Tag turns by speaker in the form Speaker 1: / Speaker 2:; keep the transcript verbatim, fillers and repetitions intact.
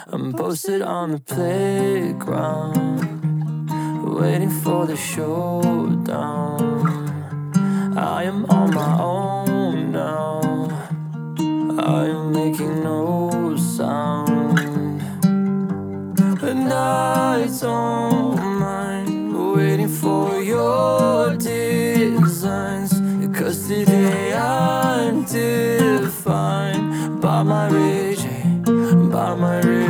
Speaker 1: I'm posted on the playground, waiting for the showdown. I am on my own now, I am making no sound. And I don't mind waiting for your designs, 'cause today I'm defined by my rage, by my rage.